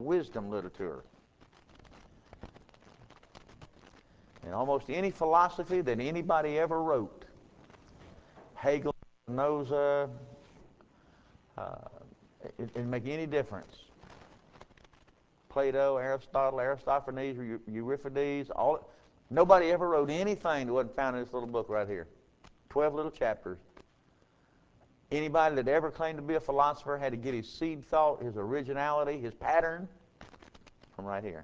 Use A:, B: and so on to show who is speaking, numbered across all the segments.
A: wisdom literature. And almost any philosophy that anybody ever wrote, Hegel, Spinoza, it didn't make any difference. Plato, Aristotle, Aristophanes, Euripides, nobody ever wrote anything that wasn't found in this little book right here. 12 little chapters. Anybody that ever claimed to be a philosopher had to get his seed thought, his originality, his pattern from right here.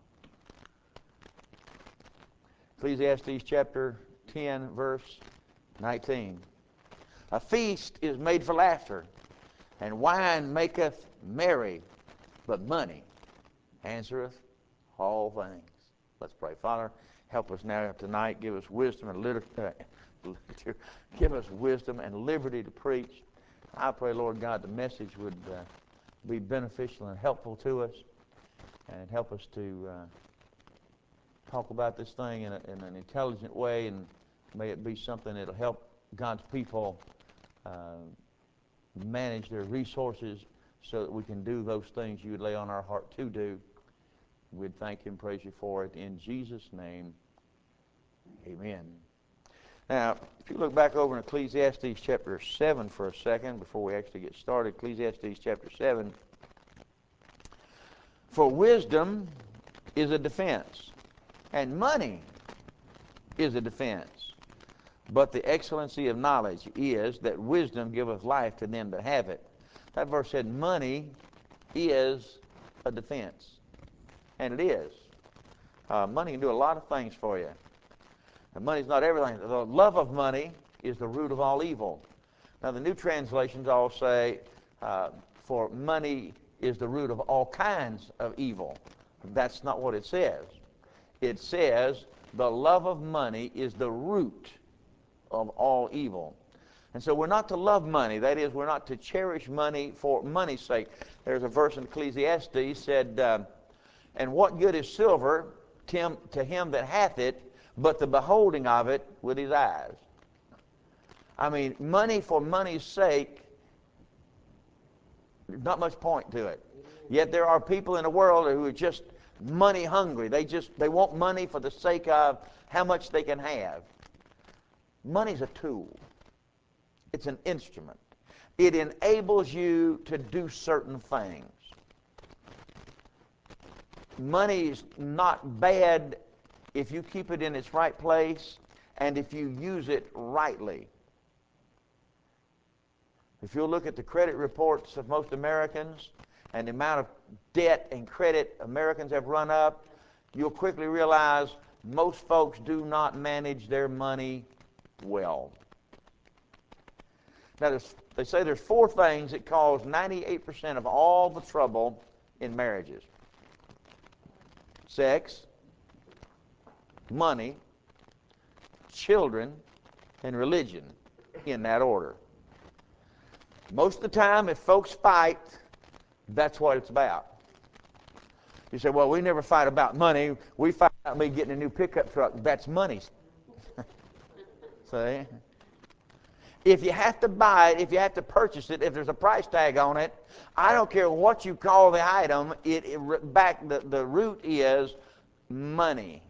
A: Ecclesiastes chapter 10, verse 19. A feast is made for laughter, and wine maketh merry, but money answereth all things. Let's pray. Father, help us now tonight. Give us wisdom and give us wisdom and liberty to preach. I pray, Lord God, the message would be beneficial and helpful to us, and help us to talk about this thing in an intelligent way, and may it be something that'll help God's people manage their resources so that we can do those things you would lay on our heart to do. We'd thank you and praise you for it. In Jesus' name, amen. Now, if you look back over in Ecclesiastes chapter 7 for a second before we actually get started, Ecclesiastes chapter 7. For wisdom is a defense, and money is a defense. But the excellency of knowledge is that wisdom giveth life to them that have it. That verse said money is a defense. And it is. Money can do a lot of things for you. And money's not everything. The love of money is the root of all evil. Now, the new translations all say, for money is the root of all kinds of evil. That's not what it says. It says the love of money is the root of all evil. And so we're not to love money. That is, we're not to cherish money for money's sake. There's a verse in Ecclesiastes said, and what good is silver to him that hath it, but the beholding of it with his eyes? I mean, money for money's sake, there's not much point to it. Yet there are people in the world who are just money hungry. They want money for the sake of how much they can have. Money's a tool. It's an instrument. It enables you to do certain things. Money's not bad if you keep it in its right place and if you use it rightly. If you'll look at the credit reports of most Americans and the amount of debt and credit Americans have run up, you'll quickly realize most folks do not manage their money well. Now, they say there's 4 things that cause 98% of all the trouble in marriages. Sex, money, children, and religion, in that order. Most of the time, if folks fight, that's what it's about. You say, well, we never fight about money. We fight about me getting a new pickup truck. That's money. See? If you have to buy it, if you have to purchase it, if there's a price tag on it, I don't care what you call the item, the root is money.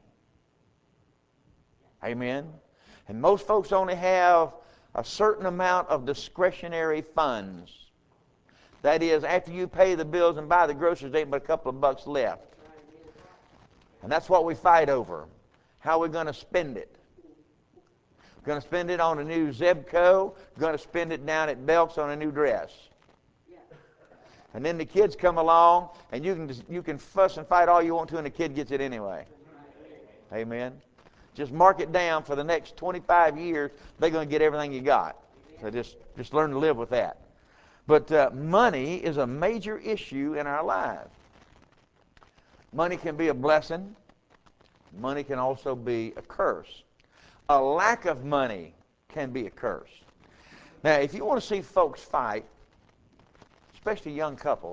A: Amen? And most folks only have a certain amount of discretionary funds. That is, after you pay the bills and buy the groceries, there ain't but a couple of bucks left. And that's what we fight over. How are we going to spend it? Going to spend it on a new Zebco, going to spend it down at Belk's on a new dress. And then the kids come along, and you can fuss and fight all you want to, and the kid gets it anyway. Amen. Just mark it down for the next 25 years. They're going to get everything you got. So just learn to live with that. But money is a major issue in our lives. Money can be a blessing. Money can also be a curse. A lack of money can be a curse. Now, if you want to see folks fight, especially young couples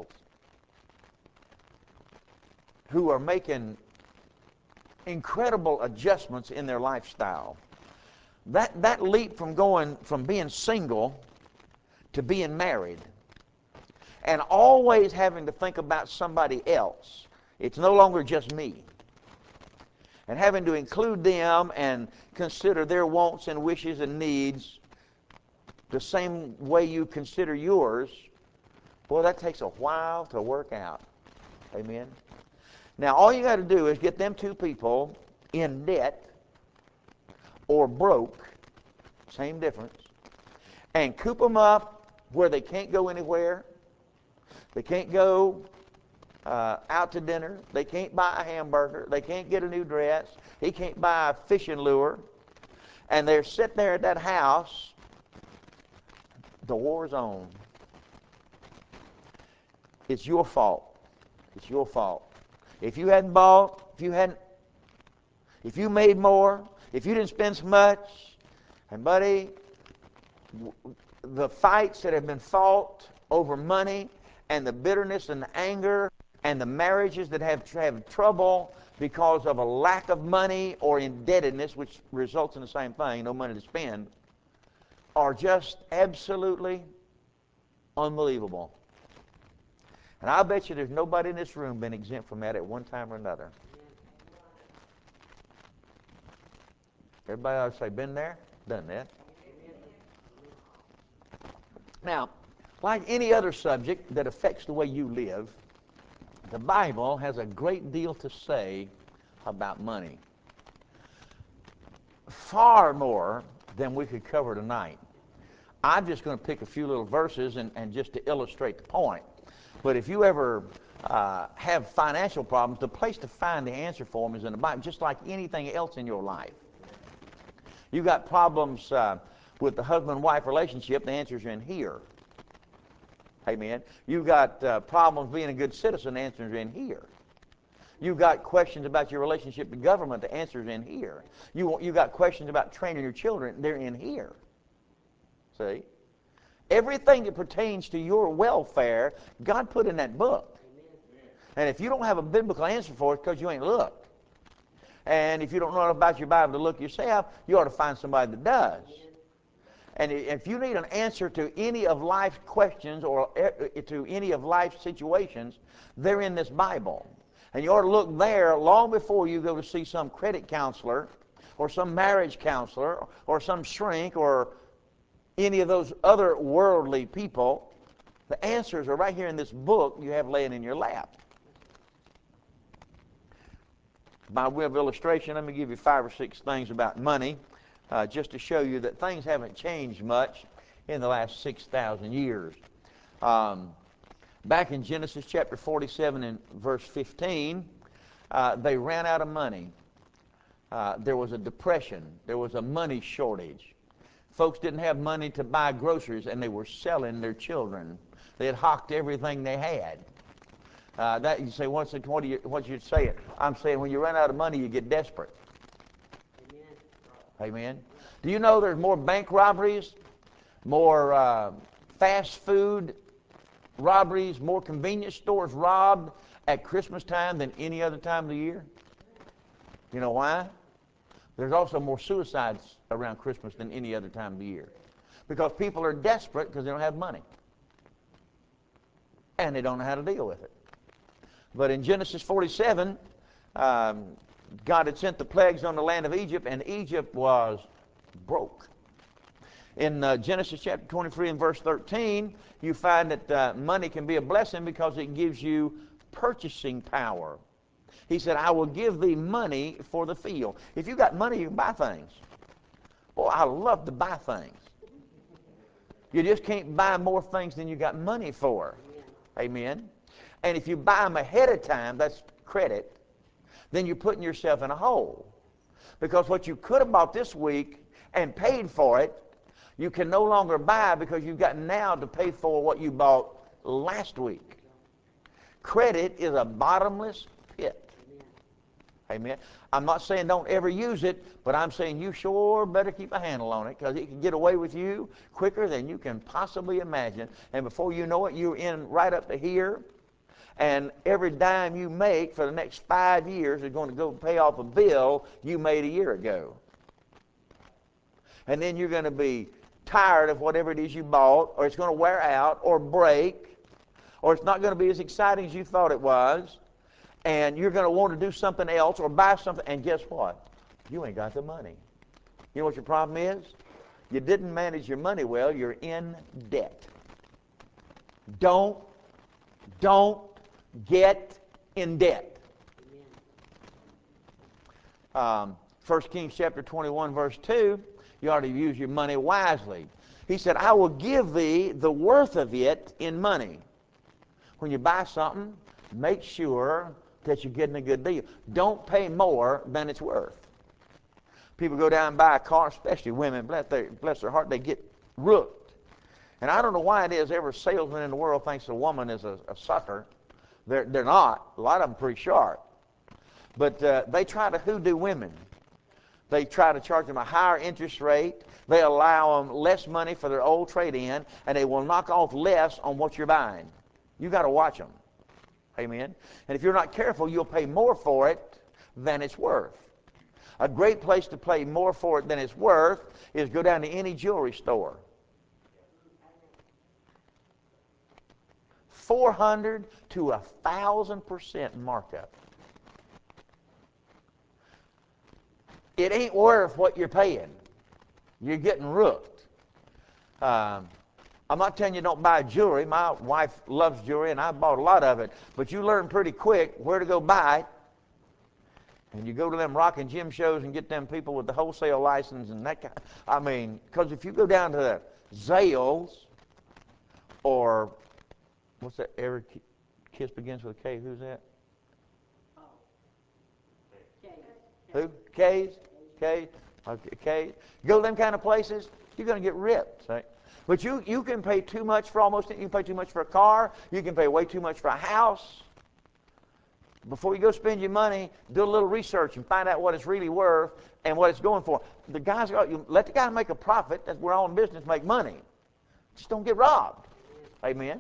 A: who are making incredible adjustments in their lifestyle, that leap from going from being single to being married and always having to think about somebody else. It's no longer just me. And having to include them and consider their wants and wishes and needs the same way you consider yours, boy, that takes a while to work out. Amen? Now, all you got to do is get them two people in debt or broke, same difference, and coop them up where they can't go anywhere. They can't go out to dinner. They can't buy a hamburger. They can't get a new dress. He can't buy a fishing lure. And they're sitting there at that house. The war's on. It's your fault. It's your fault. If you hadn't bought, if you made more, if you didn't spend so much, and buddy, the fights that have been fought over money and the bitterness and the anger and the marriages that have trouble because of a lack of money or indebtedness, which results in the same thing, no money to spend, are just absolutely unbelievable. And I bet you there's nobody in this room been exempt from that at one time or another. Everybody ought to say, been there, done that. Now, like any other subject that affects the way you live, the Bible has a great deal to say about money. Far more than we could cover tonight. I'm just going to pick a few little verses and just to illustrate the point. But if you ever have financial problems, the place to find the answer for them is in the Bible, just like anything else in your life. You got problems with the husband-wife relationship, the answers are in here. Amen. You got problems being a good citizen, the answers are in here. You got questions about your relationship to government, the answers are in here. You got questions about training your children, they're in here. See? Everything that pertains to your welfare, God put in that book. And if you don't have a biblical answer for it, it's because you ain't looked. And if you don't know about your Bible to look yourself, you ought to find somebody that does. And if you need an answer to any of life's questions or to any of life's situations, they're in this Bible. And you ought to look there long before you go to see some credit counselor or some marriage counselor or some shrink or any of those other worldly people. The answers are right here in this book you have laying in your lap. By way of illustration, let me give you 5 or 6 things about money just to show you that things haven't changed much in the last 6,000 years. Back in Genesis chapter 47 and verse 15, they ran out of money. There was a depression. There was a money shortage. Folks didn't have money to buy groceries, and they were selling their children. They had hocked everything they had. That you say, what you say? I'm saying when you run out of money, you get desperate. Amen. Amen. Do you know there's more bank robberies, more fast food robberies, more convenience stores robbed at Christmas time than any other time of the year? You know why? There's also more suicides around Christmas than any other time of the year. Because people are desperate because they don't have money. And they don't know how to deal with it. But in Genesis 47, God had sent the plagues on the land of Egypt, and Egypt was broke. In Genesis chapter 23 and verse 13, you find that money can be a blessing because it gives you purchasing power. He said, I will give thee money for the field. If you got money, you can buy things. Boy, I love to buy things. You just can't buy more things than you got money for. Amen. And if you buy them ahead of time, that's credit, then you're putting yourself in a hole. Because what you could have bought this week and paid for it, you can no longer buy because you've got now to pay for what you bought last week. Credit is a bottomless pit. Amen. I'm not saying don't ever use it, but I'm saying you sure better keep a handle on it because it can get away with you quicker than you can possibly imagine. And before you know it, you're in right up to here. And every dime you make for the next 5 years is going to go pay off a bill you made a year ago. And then you're going to be tired of whatever it is you bought, or it's going to wear out or break, or it's not going to be as exciting as you thought it was, and you're going to want to do something else or buy something, and guess what? You ain't got the money. You know what your problem is? You didn't manage your money well. You're in debt. Don't get in debt. 1 Kings chapter 21, verse 2, you ought to use your money wisely. He said, I will give thee the worth of it in money. When you buy something, make sure that you're getting a good deal. Don't pay more than it's worth. People go down and buy a car, especially women, bless their heart, they get rooked. And I don't know why it is every salesman in the world thinks a woman is a sucker. They're not. A lot of them pretty sharp. But they try to hoodoo women. They try to charge them a higher interest rate. They allow them less money for their old trade-in, and they will knock off less on what you're buying. You got to watch them. Amen. And if you're not careful, you'll pay more for it than it's worth. A great place to pay more for it than it's worth is go down to any jewelry store. 400 to 1,000% markup. It ain't worth what you're paying. You're getting rooked. I'm not telling you don't buy jewelry. My wife loves jewelry, and I bought a lot of it. But you learn pretty quick where to go buy it. And you go to them rock and gym shows and get them people with the wholesale license and that kind. I mean, because if you go down to the Zales or what's that? Every kiss begins with a K. Who's that? Who? K's? K? Okay, K. You go to them kind of places, you're going to get ripped. See? But you can pay too much for almost anything. You can pay too much for a car. You can pay way too much for a house. Before you go spend your money, do a little research and find out what it's really worth and what it's going for. The guys, you let the guy make a profit. That's we're all in business, make money. Just don't get robbed. Amen.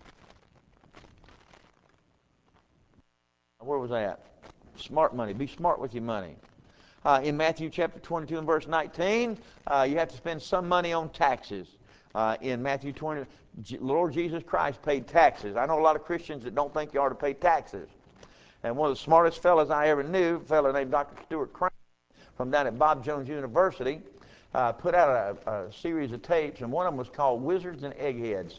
A: Where was I at? Smart money. Be smart with your money. In Matthew chapter 22 and verse 19, you have to spend some money on taxes. In Matthew 20, Lord Jesus Christ paid taxes. I know a lot of Christians that don't think you ought to pay taxes. And one of the smartest fellows I ever knew, a fellow named Dr. Stuart Crane, from down at Bob Jones University, put out a series of tapes, and one of them was called Wizards and Eggheads.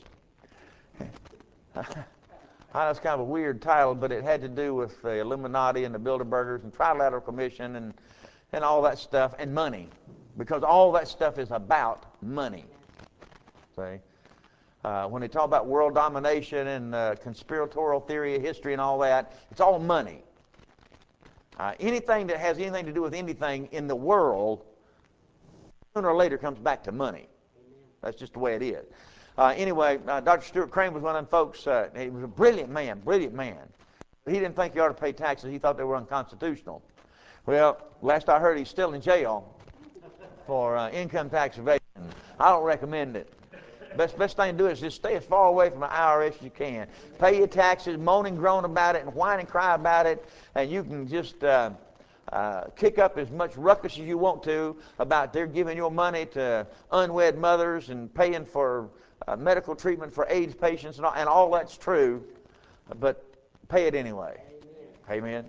A: That's kind of a weird title, but it had to do with the Illuminati and the Bilderbergers and Trilateral Commission and all that stuff, and money, because all that stuff is about money. See? When they talk about world domination and conspiratorial theory of history and all that, it's all money. Anything that has anything to do with anything in the world, sooner or later comes back to money. That's just the way it is. Anyway, Dr. Stuart Crane was one of them folks. He was a brilliant man. He didn't think you ought to pay taxes. He thought they were unconstitutional. Well, last I heard, he's still in jail for income tax evasion. I don't recommend it. Best thing to do is just stay as far away from the IRS as you can. Pay your taxes, moan and groan about it, and whine and cry about it, and you can just kick up as much ruckus as you want to about they're giving your money to unwed mothers and paying for medical treatment for AIDS patients, and all that's true, but pay it anyway. Amen.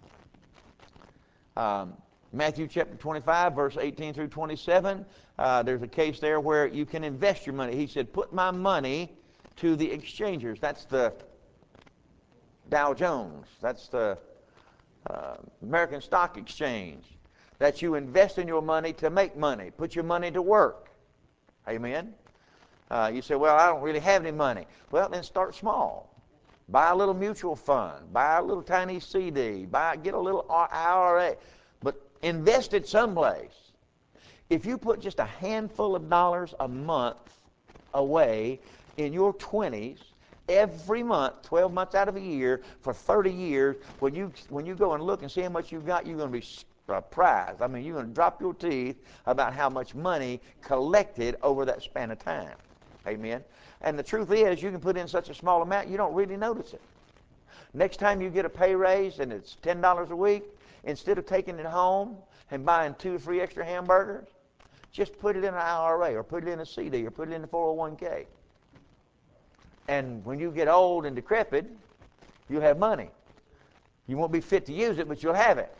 A: Matthew chapter 25, verse 18 through 27, there's a case there where you can invest your money. He said, put my money to the exchangers. That's the Dow Jones. That's the American Stock Exchange. That you invest in your money to make money. Put your money to work. Amen. You say, well, I don't really have any money. Well, then start small. Buy a little mutual fund. Buy a little tiny CD. Get a little IRA. But invest it someplace. If you put just a handful of dollars a month away in your 20s, every month, 12 months out of a year, for 30 years, when you go and look and see how much you've got, you're going to be surprised. I mean, you're going to drop your teeth about how much money collected over that span of time. Amen. And the truth is, you can put in such a small amount, you don't really notice it. Next time you get a pay raise and it's $10 a week, instead of taking it home and buying 2 or 3 extra hamburgers, just put it in an IRA or put it in a CD or put it in a 401k. And when you get old and decrepit, you'll have money. You won't be fit to use it, but you'll have it.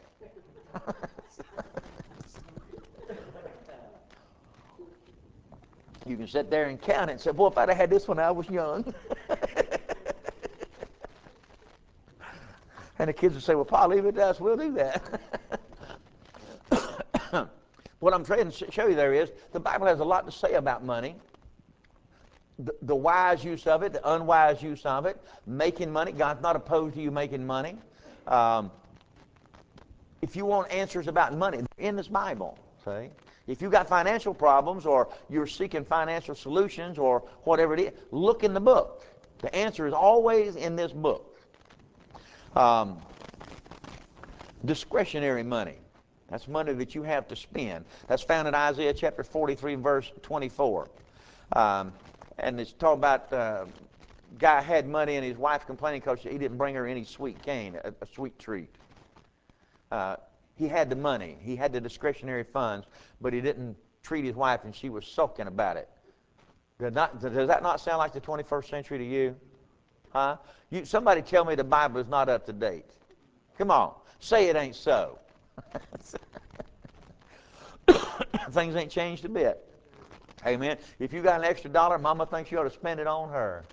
A: You can sit there and count it and say, boy, if I'd have had this when I was young. And the kids will say, well, Pa, leave it to us. We'll do that. What I'm trying to show you there is the Bible has a lot to say about money. The wise use of it, the unwise use of it, making money. God's not opposed to you making money. If you want answers about money, they're in this Bible. See? If you've got financial problems or you're seeking financial solutions or whatever it is, look in the book. The answer is always in this book. Discretionary money. That's money that you have to spend. That's found in Isaiah chapter 43, verse 24. And it's talking about guy had money and his wife complaining because he didn't bring her any sweet cane, a sweet treat. He had the money. He had the discretionary funds, but he didn't treat his wife, and she was sulking about it. Does that not sound like the 21st century to you? Huh? Somebody tell me the Bible is not up to date. Come on. Say it ain't so. Things ain't changed a bit. Amen. If you got an extra dollar, Mama thinks you ought to spend it on her.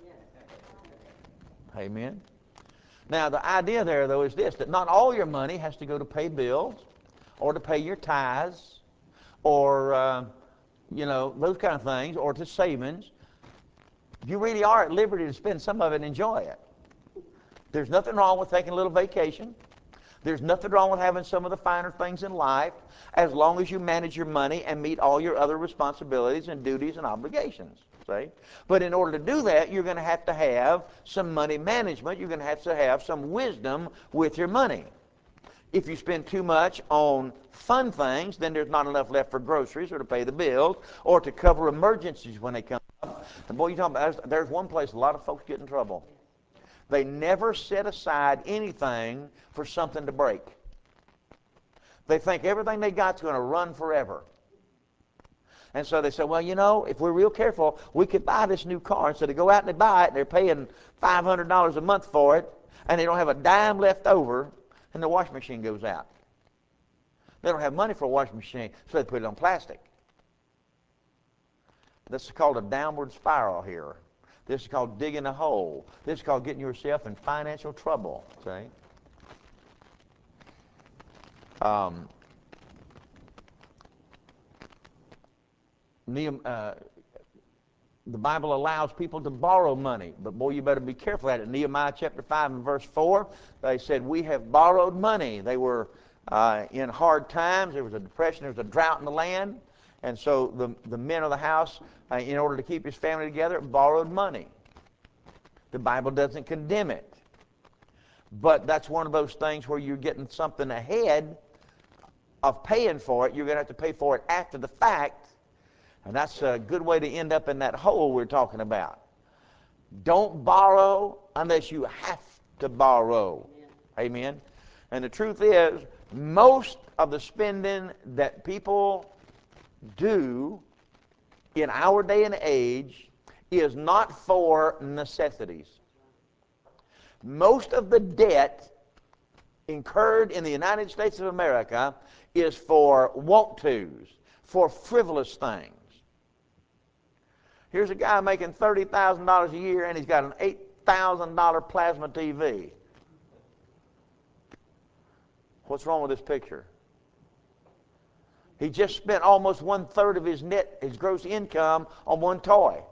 A: Amen. Now, the idea there, though, is this, that not all your money has to go to pay bills or to pay your tithes or, those kind of things, or to savings. You really are at liberty to spend some of it and enjoy it. There's nothing wrong with taking a little vacation. There's nothing wrong with having some of the finer things in life as long as you manage your money and meet all your other responsibilities and duties and obligations. See? But in order to do that, you're going to have some money management. You're going to have some wisdom with your money. If you spend too much on fun things, then there's not enough left for groceries or to pay the bills or to cover emergencies when they come up. And boy, you talking about, there's one place a lot of folks get in trouble. They never set aside anything for something to break. They think everything they got's going to run forever. And so they say, well, if we're real careful, we could buy this new car. And so they go out and they buy it, and they're paying $500 a month for it, and they don't have a dime left over, and the washing machine goes out. They don't have money for a washing machine, so they put it on plastic. This is called a downward spiral here. This is called digging a hole. This is called getting yourself in financial trouble. See? The Bible allows people to borrow money, but boy, you better be careful at it. Nehemiah chapter 5 and verse 4, they said, we have borrowed money. They were in hard times. There was a depression. There was a drought in the land. And so the men of the house, in order to keep his family together, borrowed money. The Bible doesn't condemn it. But that's one of those things where you're getting something ahead of paying for it. You're going to have to pay for it after the fact. And that's a good way to end up in that hole we're talking about. Don't borrow unless you have to borrow. Amen. And the truth is, most of the spending that people do in our day and age is not for necessities. Most of the debt incurred in the United States of America is for want-tos, for frivolous things. Here's a guy making $30,000 a year, and he's got an $8,000 plasma TV. What's wrong with this picture? He just spent almost 1/3 of his gross income on one toy.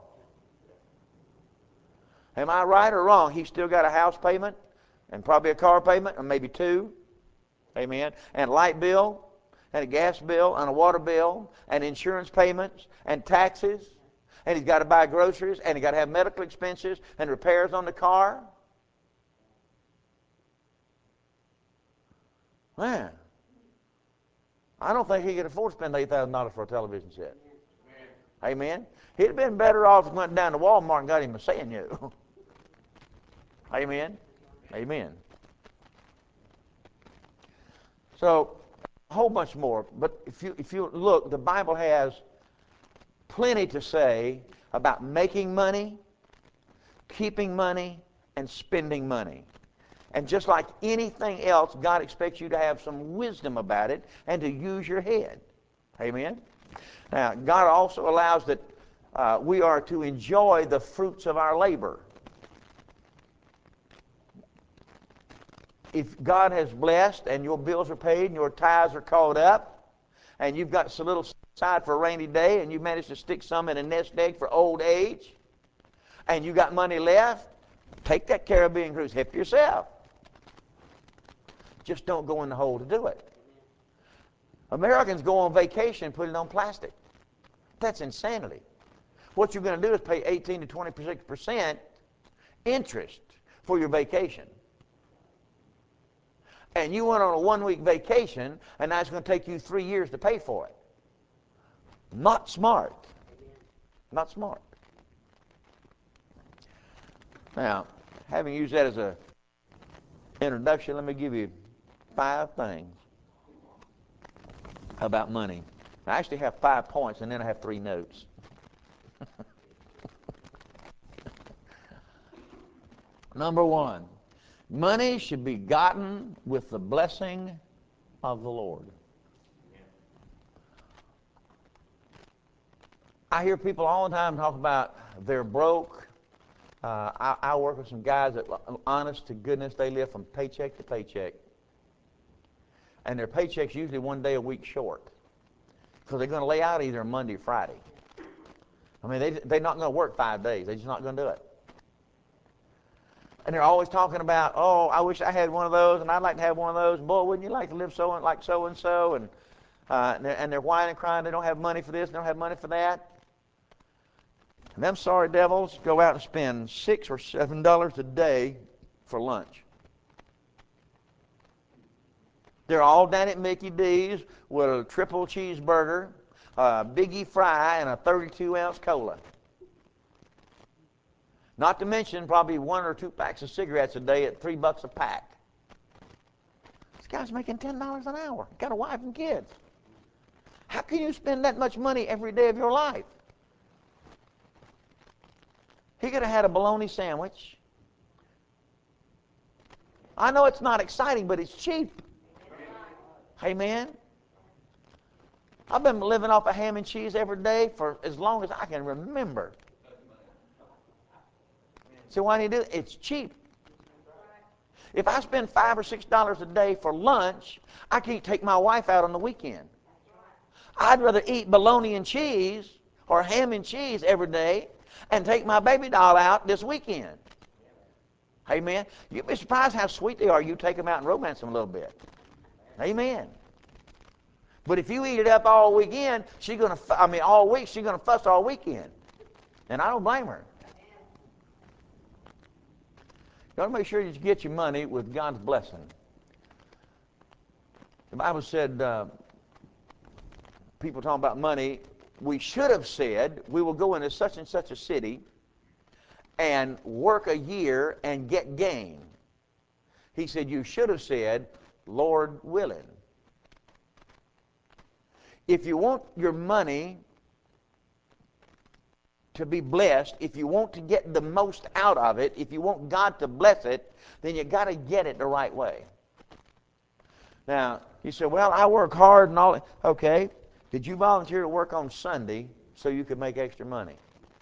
A: Am I right or wrong? He's still got a house payment and probably a car payment, or maybe two. Amen. And a light bill, and a gas bill, and a water bill, and insurance payments, and taxes. And he's got to buy groceries, and he's got to have medical expenses and repairs on the car. Man, I don't think he could afford to spend $8,000 for a television set. Amen. He'd have been better off if he went down to Walmart and got him a Sanyo. Amen. Amen. So, a whole bunch more. But if you look, the Bible has plenty to say about making money, keeping money, and spending money. And just like anything else, God expects you to have some wisdom about it and to use your head. Amen? Now, God also allows that we are to enjoy the fruits of our labor. If God has blessed and your bills are paid and your tithes are caught up and you've got a little aside for a rainy day and you managed to stick some in a nest egg for old age and you got money left, take that Caribbean cruise. Help yourself. Just don't go in the hole to do it. Americans go on vacation and put it on plastic. That's insanity. What you're going to do is pay 18 to 26% interest for your vacation. And you went on a one-week vacation, and now it's going to take you 3 years to pay for it. Not smart. Not smart. Now, having used that as an introduction, let me give you 5 things about money. I actually have 5 points, and then I have 3 notes. Number 1, money should be gotten with the blessing of the Lord. I hear people all the time talk about they're broke. I work with some guys that, honest to goodness, they live from paycheck to paycheck. And their paycheck's usually 1 day a week short. Because they're going to lay out either Monday or Friday. I mean, they're not going to work 5 days. They're just not going to do it. And they're always talking about, oh, I wish I had one of those, and I'd like to have one of those. Boy, wouldn't you like to live like so-and-so? And they're whining and crying. They don't have money for this. They don't have money for that. And them sorry devils go out and spend $6 or $7 a day for lunch. They're all down at Mickey D's with a triple cheeseburger, a Biggie fry, and a 32-ounce cola. Not to mention probably 1 or 2 packs of cigarettes a day at $3 a pack. This guy's making $10 an hour. Got a wife and kids. How can you spend that much money every day of your life? He could have had a bologna sandwich. I know it's not exciting, but it's cheap. Amen. I've been living off of ham and cheese every day for as long as I can remember. So why do you do it? It's cheap. If I spend $5 or $6 a day for lunch, I can't take my wife out on the weekend. I'd rather eat bologna and cheese or ham and cheese every day and take my baby doll out this weekend. Amen. You'd be surprised how sweet they are. You take them out and romance them a little bit. Amen. But if you eat it up all weekend, all week, she's gonna fuss all weekend. And I don't blame her. You ought to make sure you get your money with God's blessing. The Bible said, people talking about money, we should have said, we will go into such and such a city and work a year and get gain. He said, you should have said, Lord willing. If you want your money to be blessed, if you want to get the most out of it, if you want God to bless it, then you got to get it the right way. Now, you say, well, I work hard and all that. Okay, did you volunteer to work on Sunday so you could make extra money?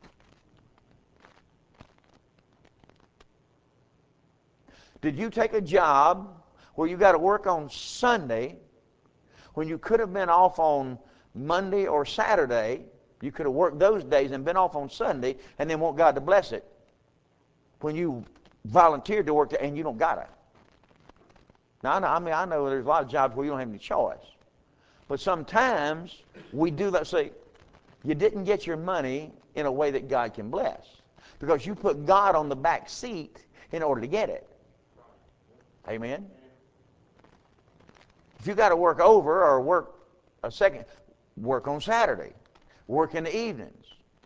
A: Did you take a job where you got to work on Sunday when you could have been off on Monday or Saturday? You could have worked those days and been off on Sunday and then want God to bless it when you volunteered to work there and you don't got it. Now, I know there's a lot of jobs where you don't have any choice. But sometimes we do that. Say, you didn't get your money in a way that God can bless because you put God on the back seat in order to get it. Amen? If you got to work over or work a second, work on Saturday. Work in the evenings.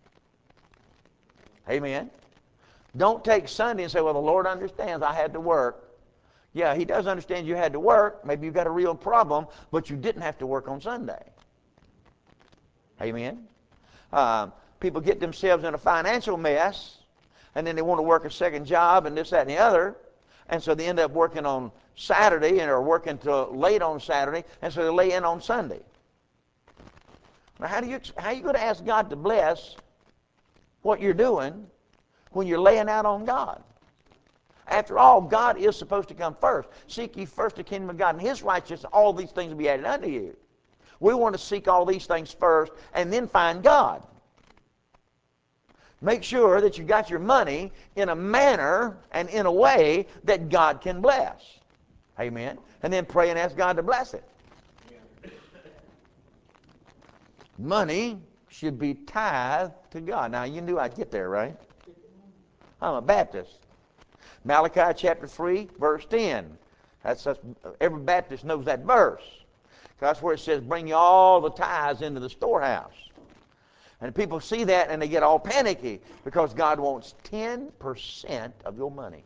A: Amen? Don't take Sunday and say, well, the Lord understands I had to work. Yeah, He does understand you had to work. Maybe you got a real problem, but you didn't have to work on Sunday. Amen? People get themselves in a financial mess, and then they want to work a second job and this, that, and the other, and so they end up working on Saturday and are working till late on Saturday, and so they lay in on Sunday. Now, how are you going to ask God to bless what you're doing when you're laying out on God? After all, God is supposed to come first. Seek ye first the kingdom of God and His righteousness, all these things will be added unto you. We want to seek all these things first and then find God. Make sure that you got your money in a manner and in a way that God can bless. Amen. And then pray and ask God to bless it. Money should be tithed to God. Now, you knew I'd get there, right? I'm a Baptist. Malachi chapter 3, verse 10. Every Baptist knows that verse. That's where it says, bring you all the tithes into the storehouse. And people see that and they get all panicky because God wants 10% of your money.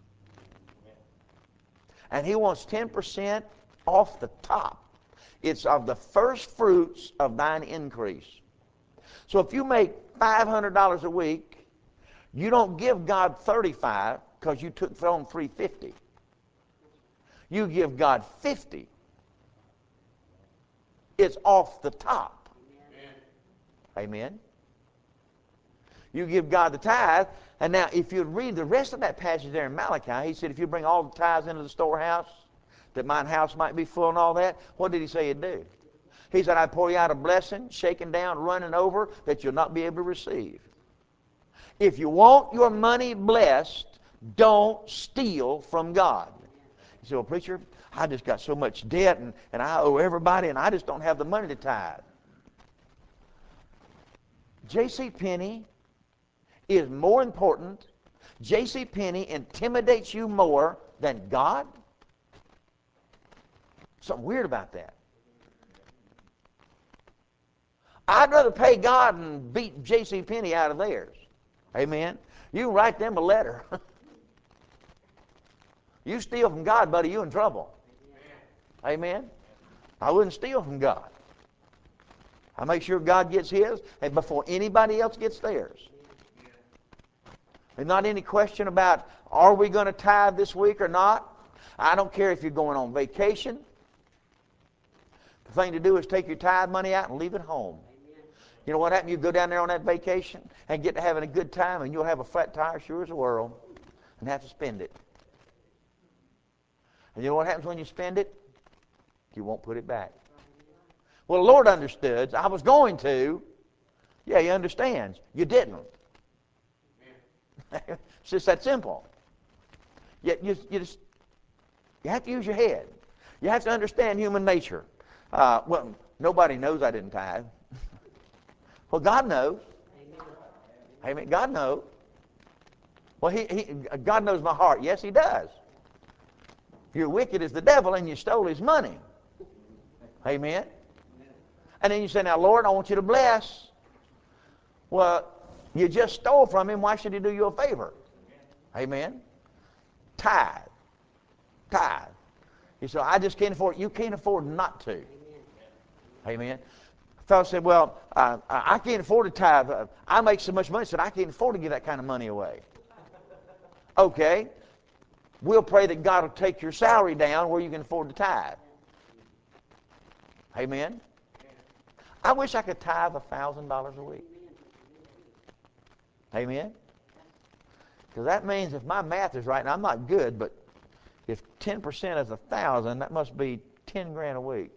A: And He wants 10% off the top. It's of the first fruits of thine increase. So if you make $500 a week, you don't give God $35 because you took home $350. You give God $50. It's off the top. Amen. You give God the tithe, and now if you read the rest of that passage there in Malachi, He said, if you bring all the tithes into the storehouse, that mine house might be full and all that, what did He say He'd do? He said, I'd pour you out a blessing, shaken down, running over, that you'll not be able to receive. If you want your money blessed, don't steal from God. You say, well, preacher, I just got so much debt, and I owe everybody, and I just don't have the money to tithe. J.C. Penney is more important. J.C. Penney intimidates you more than God. Something weird about that. I'd rather pay God and beat J.C. Penney out of theirs. Amen. You can write them a letter. You steal from God, buddy, you in trouble. Amen. I wouldn't steal from God. I make sure God gets His and before anybody else gets theirs. There's not any question about, are we going to tithe this week or not? I don't care if you're going on vacation. The thing to do is take your tithe money out and leave it home. You know what happens? You go down there on that vacation and get to having a good time, and you'll have a flat tire sure as the world and have to spend it. And you know what happens when you spend it? You won't put it back. Well, the Lord understood. I was going to. Yeah, He understands. You didn't. It's just that simple. Yet you have to use your head. You have to understand human nature. Well, nobody knows I didn't tithe. Well, God knows. Amen. God knows. Well, God knows my heart. Yes, He does. You're wicked as the devil and you stole His money. Amen. And then you say, now, Lord, I want you to bless. Well, you just stole from Him. Why should He do you a favor? Amen. Tithe. Tithe. You say, I just can't afford it. You can't afford not to. Amen. A fellow said, well, I can't afford to tithe. I make so much money, so I can't afford to give that kind of money away. Okay. We'll pray that God will take your salary down where you can afford to tithe. Amen. I wish I could tithe $1,000 a week. Amen. Because that means if my math is right, and I'm not good, but if 10% is 1,000, that must be 10 grand a week.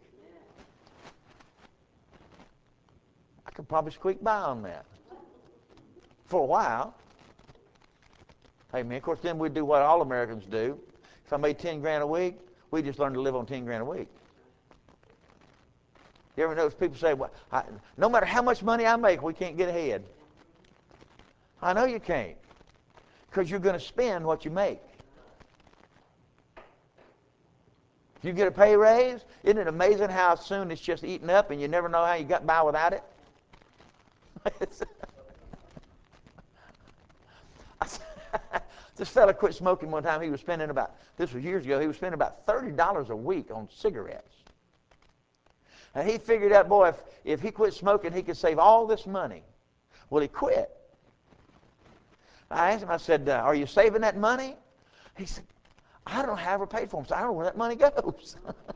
A: I could probably squeak by on that for a while. Amen. Of course, then we'd do what all Americans do. If I made 10 grand a week, we just learn to live on 10 grand a week. You ever notice people say, well, no matter how much money I make, we can't get ahead. I know you can't. Because you're going to spend what you make. If you get a pay raise, isn't it amazing how soon it's just eaten up and you never know how you got by without it? This fella quit smoking one time. He was spending this was years ago, he was spending about $30 a week on cigarettes. And he figured out, boy, if he quit smoking, he could save all this money. Well, he quit. I asked him, I said, are you saving that money? He said, I don't have her paid for them, so I don't know where that money goes.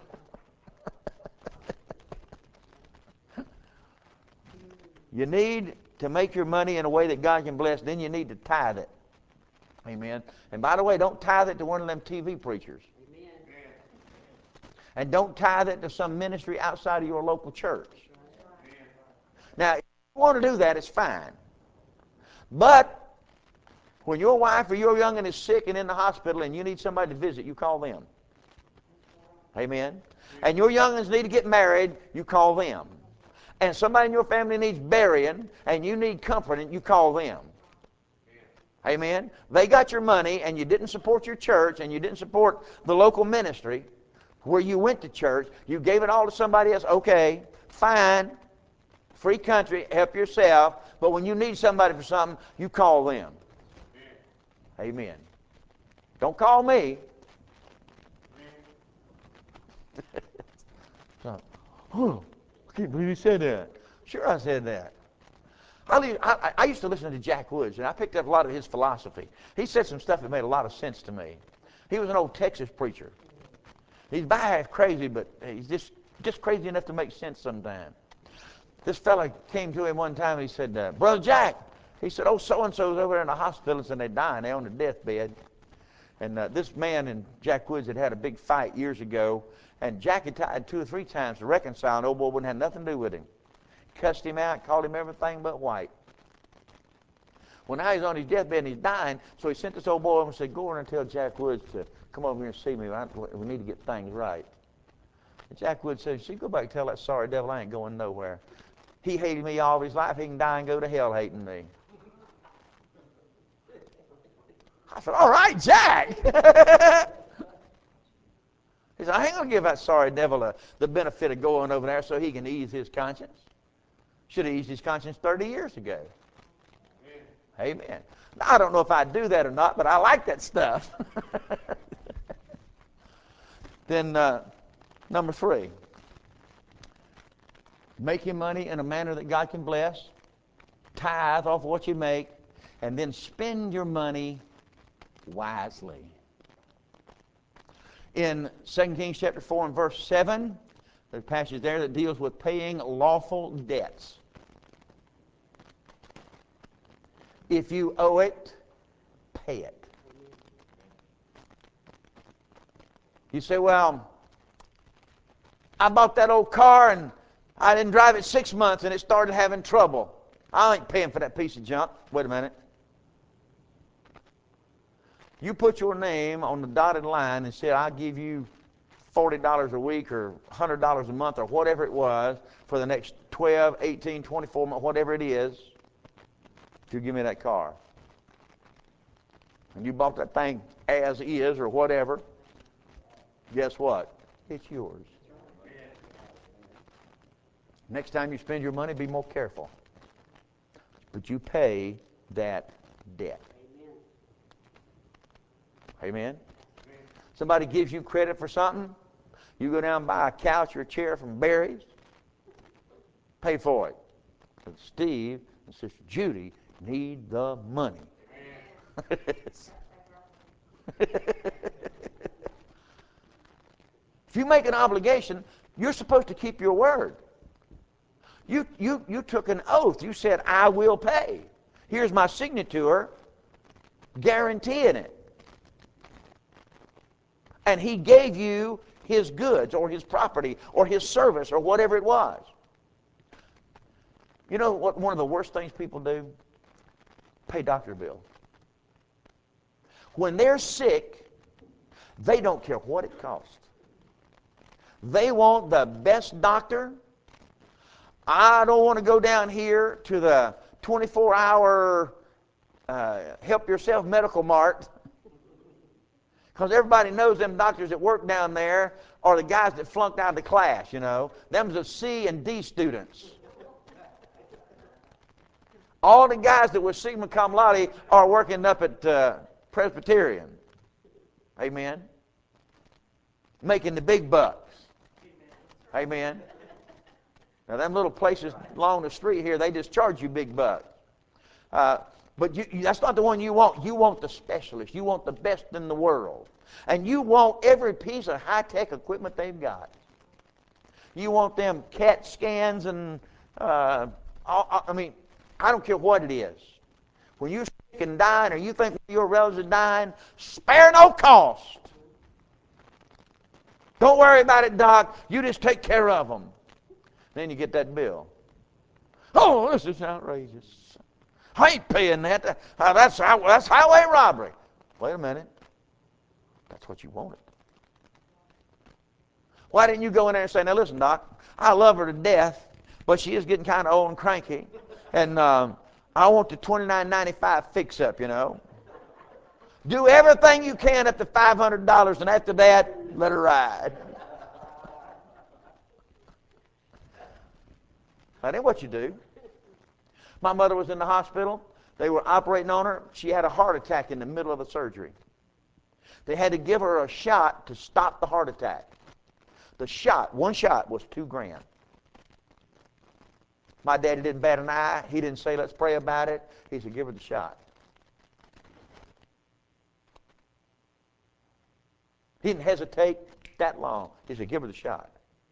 A: You need to make your money in a way that God can bless. Then you need to tithe it. Amen. And by the way, don't tithe it to one of them TV preachers. Amen. And don't tithe it to some ministry outside of your local church. Amen. Now, if you want to do that, it's fine. But when your wife or your young'un is sick and in the hospital and you need somebody to visit, you call them. Amen. And your young'uns need to get married, you call them. And somebody in your family needs burying and you need comforting, you call them. Amen. They got your money and you didn't support your church and you didn't support the local ministry where you went to church. You gave it all to somebody else. Okay, fine. Free country, help yourself. But when you need somebody for something, you call them. Amen. Don't call me. Oh, I can't believe you said that. Sure, I said that. I used to listen to Jack Woods, and I picked up a lot of his philosophy. He said some stuff that made a lot of sense to me. He was an old Texas preacher. He's by half crazy, but he's just crazy enough to make sense sometimes. This fella came to him one time, and he said, Brother Jack, he said, oh, so-and-so's over there in the hospital, and they're dying. They're on the deathbed. And this man and Jack Woods had a big fight years ago, and Jack had tried 2 or 3 times to reconcile, and old boy wouldn't have nothing to do with him. Cussed him out, called him everything but white. Well, now he's on his deathbed and he's dying, so he sent this old boy over and said, go over and tell Jack Woods to come over here and see me. We need to get things right. And Jack Woods said, see, go back and tell that sorry devil I ain't going nowhere. He hated me all his life. He can die and go to hell hating me. I said, all right, Jack. He said, I ain't going to give that sorry devil the benefit of going over there so he can ease his conscience. Should have eased his conscience 30 years ago. Amen. Amen. Now, I don't know if I do that or not, but I like that stuff. Then number 3, make your money in a manner that God can bless. Tithe off what you make, and then spend your money wisely. In 2 Kings chapter 4 and verse 7, there's a passage there that deals with paying lawful debts. If you owe it, pay it. You say, well, I bought that old car and I didn't drive it 6 months and it started having trouble. I ain't paying for that piece of junk. Wait a minute. You put your name on the dotted line and said, I'll give you $40 a week or $100 a month or whatever it was for the next 12, 18, 24 months, whatever it is, to give me that car. And you bought that thing as is or whatever. Guess what? It's yours. Next time you spend your money, be more careful. But you pay that debt. Amen? Somebody gives you credit for something. You go down and buy a couch or a chair from Barry's. Pay for it. But Steve and Sister Judy need the money. If you make an obligation, you're supposed to keep your word. You took an oath. You said, I will pay. Here's my signature guaranteeing it. And he gave you his goods or his property or his service or whatever it was. You know what one of the worst things people do? Pay doctor bills. When they're sick, they don't care what it costs. They want the best doctor. I don't want to go down here to the 24-hour help yourself medical mart, because everybody knows them doctors that work down there are the guys that flunked out of the class, you know. Them's the C and D students. All the guys that were Sigma Cum Laude are working up at Presbyterian. Amen. Making the big bucks. Amen. Now, them little places along the street here, they just charge you big bucks. But that's not the one you want. You want the specialist. You want the best in the world. And you want every piece of high-tech equipment they've got. You want them CAT scans and, I don't care what it is. When you're sick and dying or you think your relatives are dying, spare no cost. Don't worry about it, Doc. You just take care of them. Then you get that bill. Oh, this is outrageous. I ain't paying that. That's highway robbery. Wait a minute. That's what you wanted. Why didn't you go in there and say, now listen, Doc, I love her to death, but she is getting kind of old and cranky, and I want the $29.95 fix-up, you know. Do everything you can up to $500, and after that, let her ride. That ain't what you do. My mother was in the hospital. They were operating on her. She had a heart attack in the middle of the surgery. They had to give her a shot to stop the heart attack. The shot, one shot, was $2,000. My daddy didn't bat an eye. He didn't say, let's pray about it. He said, give her the shot. He didn't hesitate that long. He said, give her the shot.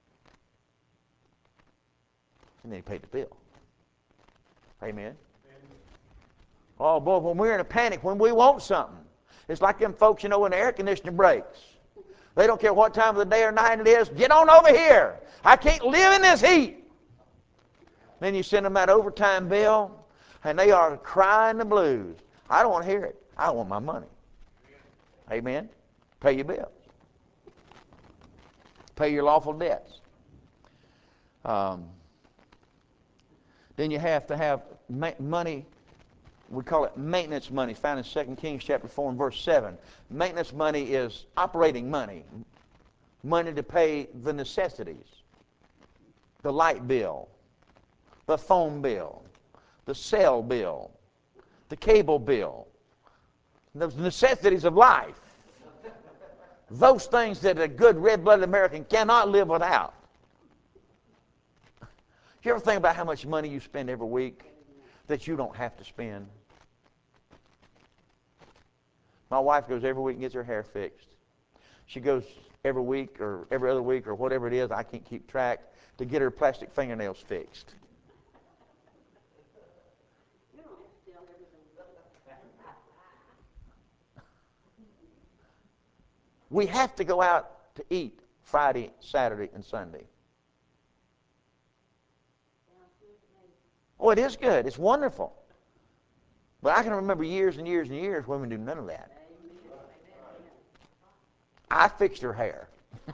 A: And then he paid the bill. Amen. Oh, boy, when we're in a panic, when we want something, it's like them folks, you know, when the air conditioner breaks. They don't care what time of the day or night it is. Get on over here. I can't live in this heat. Then you send them that overtime bill, and they are crying the blues. I don't want to hear it. I want my money. Amen. Pay your bills. Pay your lawful debts. Then you have to have money. We call it maintenance money, found in 2 Kings chapter 4 and verse 7. Maintenance money is operating money, money to pay the necessities, the light bill, the phone bill, the cell bill, the cable bill, the necessities of life. Those things that a good red-blooded American cannot live without. You ever think about how much money you spend every week that you don't have to spend? My wife goes every week and gets her hair fixed. She goes every week or every other week or whatever it is, I can't keep track, to get her plastic fingernails fixed. We have to go out to eat Friday, Saturday, and Sunday. Oh, it is good. It's wonderful. But I can remember years and years and years women do none of that. I fixed her hair.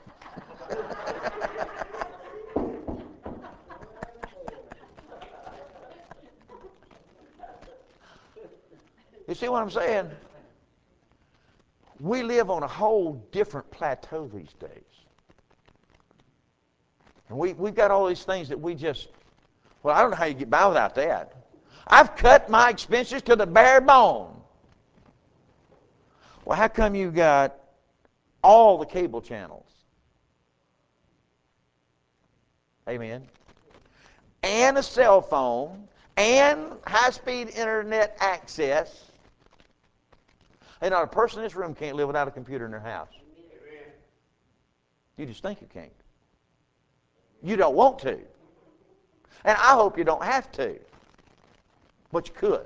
A: You see what I'm saying? We live on a whole different plateau these days. And we've got all these things that we just, well, I don't know how you get by without that. I've cut my expenses to the bare bone. Well, how come you got all the cable channels? Amen. And a cell phone, and high-speed internet access. And not a person in this room can't live without a computer in their house. Amen. You just think you can't. You don't want to. And I hope you don't have to. But you could.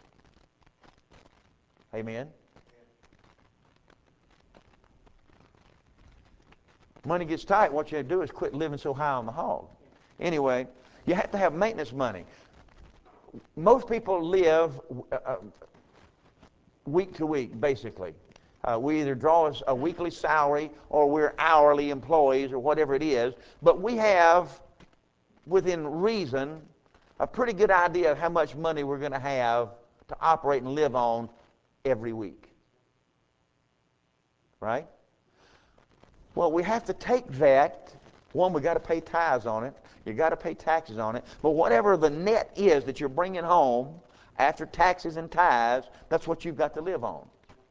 A: Amen. Money gets tight, what you have to do is quit living so high on the hog. Anyway, you have to have maintenance money. Most people live week to week, basically. We either draw a weekly salary or we're hourly employees or whatever it is, but we have, within reason, a pretty good idea of how much money we're going to have to operate and live on every week. Right? Well, we have to take that. One, we got to pay tithes on it. You got to pay taxes on it. But whatever the net is that you're bringing home after taxes and tithes, that's what you've got to live on.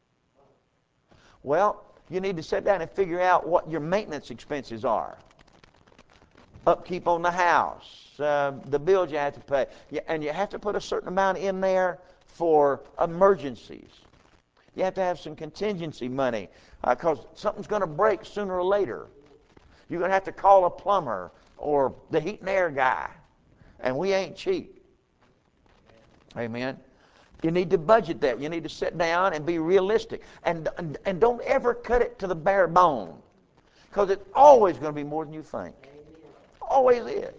A: Well, you need to sit down and figure out what your maintenance expenses are. Upkeep on the house, the bills you have to pay. And you have to put a certain amount in there for emergencies. You have to have some contingency money because something's going to break sooner or later. You're going to have to call a plumber or the heat and air guy, and we ain't cheap. Amen. You need to budget that. You need to sit down and be realistic. And don't ever cut it to the bare bone, because it's always going to be more than you think. Always is.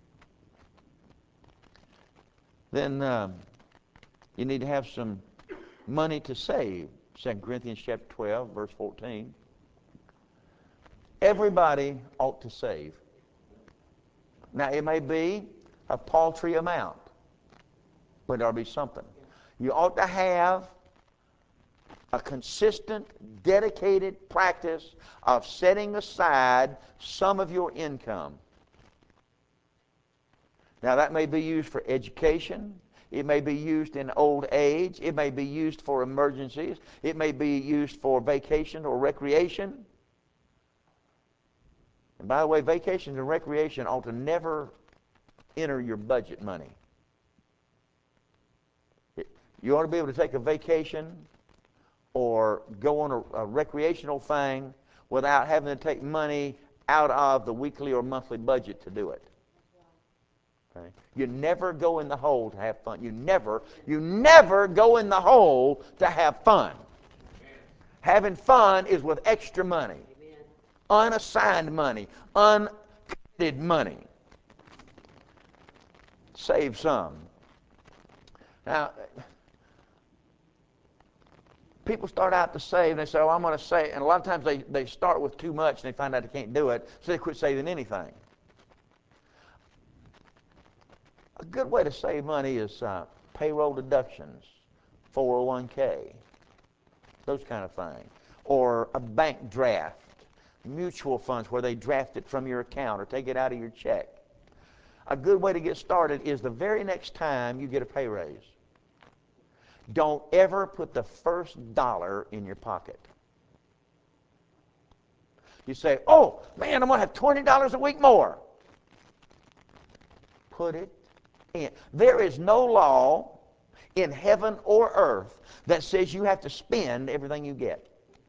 A: Then you need to have some money to save. 2 Corinthians chapter 12, verse 14. Everybody ought to save. Now, it may be a paltry amount, but there'll be something. You ought to have a consistent, dedicated practice of setting aside some of your income. Now, that may be used for education. It may be used in old age. It may be used for emergencies. It may be used for vacation or recreation. And by the way, vacations and recreation ought to never enter your budget money. You ought to be able to take a vacation or go on a recreational thing without having to take money out of the weekly or monthly budget to do it. Okay? You never go in the hole to have fun. You never go in the hole to have fun. Having fun is with extra money, unassigned money, uncommitted money. Save some. Now, people start out to save, and they say, oh, I'm going to save. And a lot of times they start with too much, and they find out they can't do it, so they quit saving anything. A good way to save money is payroll deductions, 401k, those kind of things. Or a bank draft, mutual funds where they draft it from your account or take it out of your check. A good way to get started is the very next time you get a pay raise. Don't ever put the first dollar in your pocket. You say, oh, man, I'm going to have $20 a week more. Put it in. There is no law in heaven or earth that says you have to spend everything you get.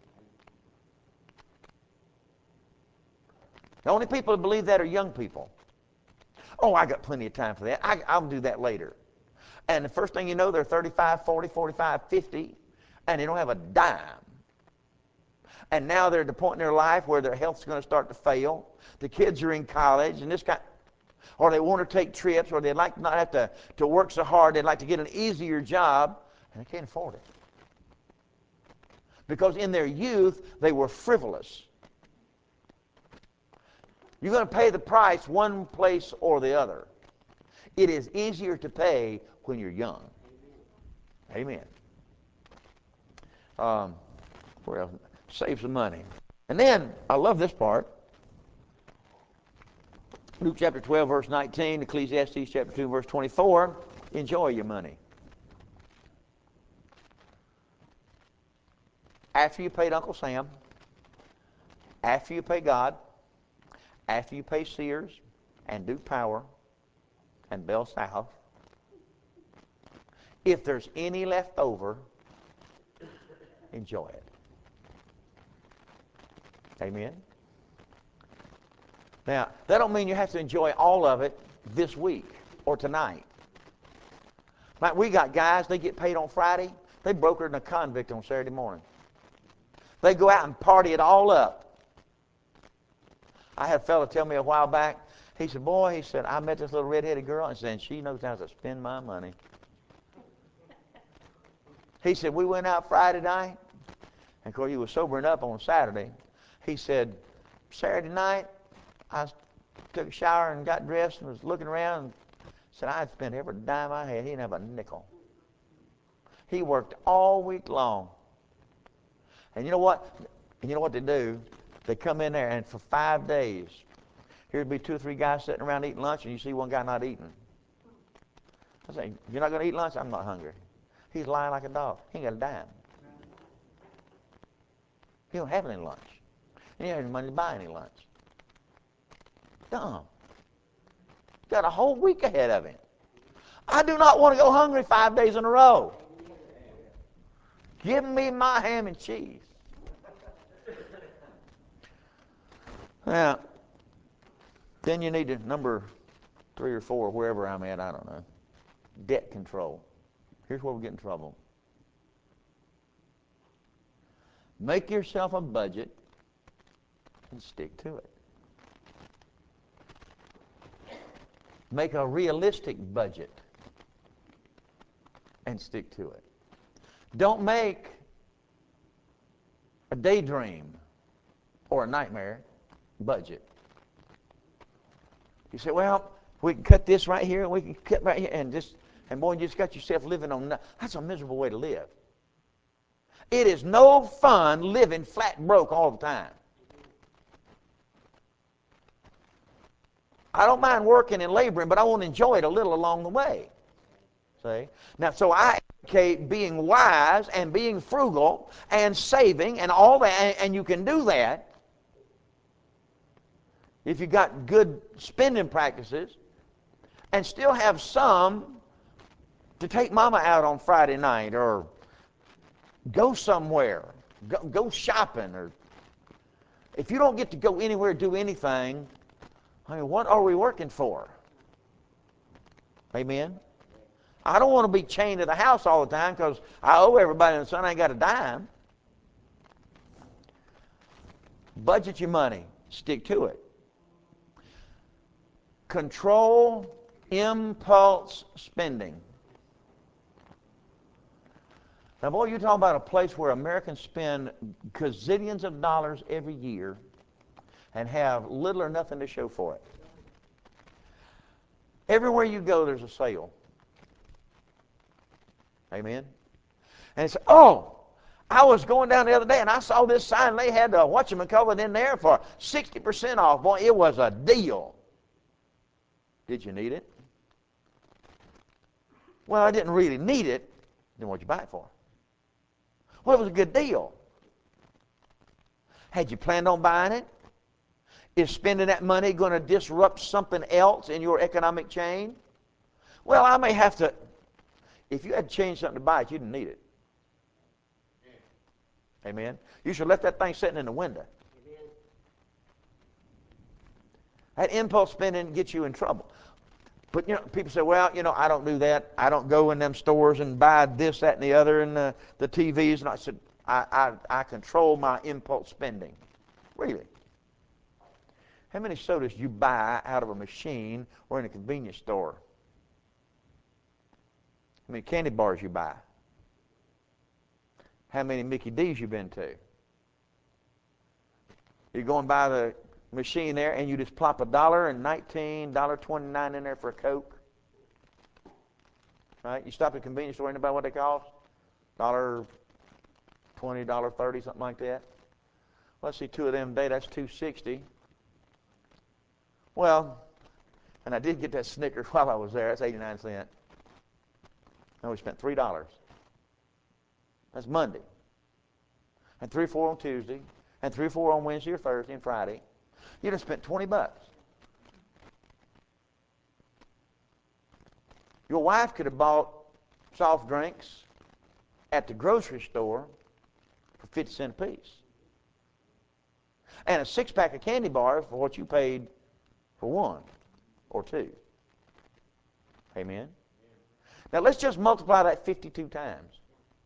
A: The only people who believe that are young people. Oh, I got plenty of time for that. I'll do that later. And the first thing you know, they're 35, 40, 45, 50, and they don't have a dime. And now they're at the point in their life where their health's going to start to fail. The kids are in college, and this guy, or they want to take trips, or they'd like not have to work so hard. They'd like to get an easier job, and they can't afford it. Because in their youth, they were frivolous. You're going to pay the price one place or the other. It is easier to pay when you're young. Amen. Where else? Save some money. And then, I love this part. Luke chapter 12, verse 19, Ecclesiastes chapter 2, verse 24. Enjoy your money. After you paid Uncle Sam, after you pay God, after you pay Sears and Duke Power and Bell South, if there's any left over, enjoy it. Amen? Now, that don't mean you have to enjoy all of it this week or tonight. Like we got guys, they get paid on Friday, they brokered a convict on Saturday morning. They go out and party it all up. I had a fellow tell me a while back, he said, boy, he said, I met this little red-headed girl and said, she knows how to spend my money. He said, we went out Friday night, and of course he was sobering up on Saturday. He said, Saturday night, I took a shower and got dressed and was looking around and said, I'd spent every dime I had. He didn't have a nickel. He worked all week long. And you know what? And you know what they do? They come in there, and for 5 days, here'd be 2 or 3 guys sitting around eating lunch, and you see one guy not eating. I say, you're not going to eat lunch? I'm not hungry. He's lying like a dog. He ain't got a dime. He don't have any lunch. And he don't have any money to buy any lunch. Dumb. Got a whole week ahead of him. I do not want to go hungry 5 days in a row. Give me my ham and cheese. Now, then you need to, number 3 or 4, wherever I'm at, I don't know. Debt control. Here's where we get in trouble. Make yourself a budget and stick to it. Make a realistic budget and stick to it. Don't make a daydream or a nightmare budget. You say, well, we can cut this right here, and we can cut right here, and boy, you just got yourself living on that. That's a miserable way to live. It is no fun living flat broke all the time. I don't mind working and laboring, but I want to enjoy it a little along the way. See? Now, so I advocate being wise and being frugal and saving and all that, and you can do that if you got good spending practices and still have some to take mama out on Friday night or go somewhere, go shopping, or if you don't get to go anywhere, do anything, I mean, what are we working for? Amen? I don't want to be chained to the house all the time because I owe everybody and the son ain't got a dime. Budget your money. Stick to it. Control impulse spending. Now, boy, you're talking about a place where Americans spend gazillions of dollars every year and have little or nothing to show for it. Everywhere you go, there's a sale. Amen? And it's, oh, I was going down the other day and I saw this sign. They had whatchamacallit in there for 60% off. Boy, it was a deal. Did you need it? Well, I didn't really need it. Then what'd you buy it for? Well, it was a good deal. Had you planned on buying it? Is spending that money going to disrupt something else in your economic chain? Well, I may have to. If you had to change something to buy it, you didn't need it. Amen? You should let that thing sitting in the window. Amen. That impulse spending gets you in trouble. But, people say, well, I don't do that. I don't go in them stores and buy this, that, and the other, and the TVs. And I said, I control my impulse spending. Really? How many sodas do you buy out of a machine or in a convenience store? How many candy bars you buy? How many Mickey D's you been to? You go and buy the machine there and you just plop $1.19, $1.29 in there for a Coke. Right? You stop at a convenience store, anybody what they cost? $1.20, $1.30, something like that. Let's see, 2 of them a day, that's $2.60. Well, and I did get that Snickers while I was there. That's 89 cents. And we spent $3. That's Monday. And 3 or 4 on Tuesday. And 3 or 4 on Wednesday or Thursday and Friday. You just spent $20. Your wife could have bought soft drinks at the grocery store for 50 cents a piece. And a 6-pack of candy bars for what you paid for 1 or 2. Amen? Now let's just multiply that 52 times.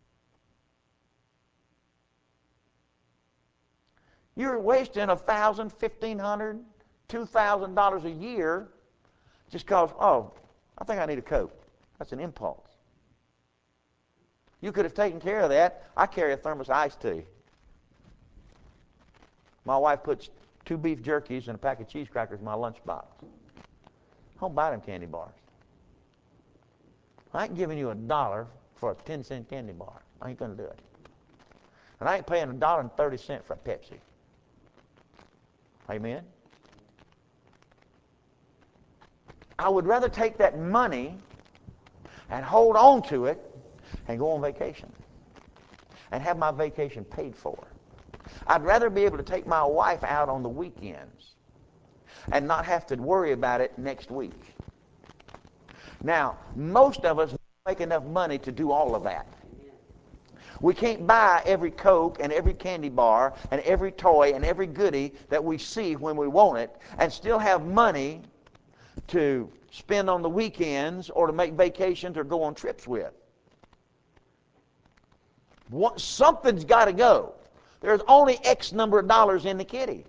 A: You're wasting $1,000, $1,500, $2,000 a year just because, I think I need a Coke. That's an impulse. You could have taken care of that. I carry a thermos of iced tea. My wife puts 2 beef jerkies and a pack of cheese crackers in my lunchbox. I don't buy them candy bars. I ain't giving you $1 for a 10-cent candy bar. I ain't going to do it. And I ain't paying $1.30 for a Pepsi. Amen? I would rather take that money and hold on to it and go on vacation and have my vacation paid for. I'd rather be able to take my wife out on the weekends and not have to worry about it next week. Now, most of us make enough money to do all of that. We can't buy every Coke and every candy bar and every toy and every goodie that we see when we want it and still have money to spend on the weekends or to make vacations or go on trips with. Something's got to go. There's only X number of dollars in the kitty.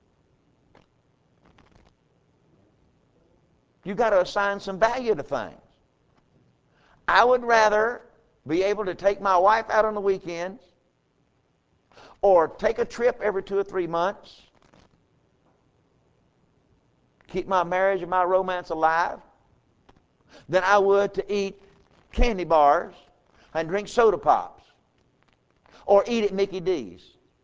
A: You've got to assign some value to things. I would rather be able to take my wife out on the weekends or take a trip every 2 or 3 months, keep my marriage and my romance alive, than I would to eat candy bars and drink soda pops or eat at Mickey D's.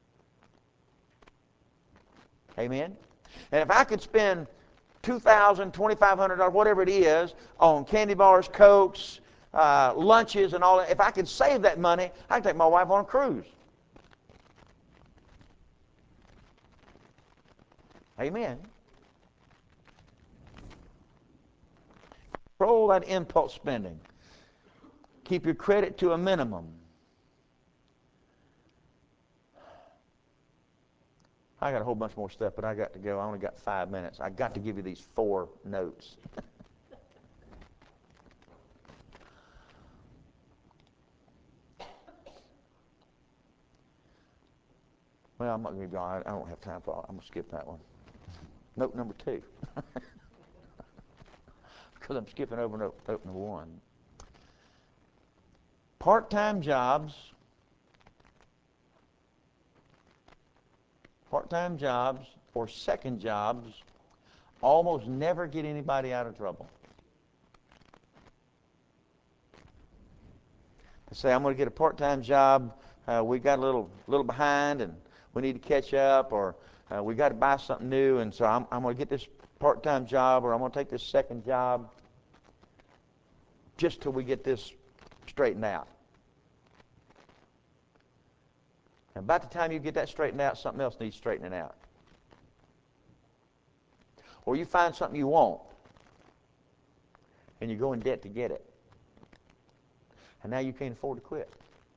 A: Amen? And if I could spend $2,000, $2,500, whatever it is, on candy bars, Cokes, lunches and all that, if I could save that money, I could take my wife on a cruise. Amen. Control that impulse spending. Keep your credit to a minimum. I got a whole bunch more stuff, but I got to go. I only got 5 minutes. I got to give you these 4 notes. Well, I'm not going to be I don't have time for it. I'm going to skip that one. Note number 2. Because I'm skipping over note number 1. Part-time jobs or second jobs almost never get anybody out of trouble. I say, I'm going to get a part-time job. We got a little behind, and we need to catch up, or we got to buy something new, and so I'm going to get this part-time job, or I'm going to take this second job just till we get this straightened out. And about the time you get that straightened out, something else needs straightening out. Or you find something you want, and you go in debt to get it. And now you can't afford to quit.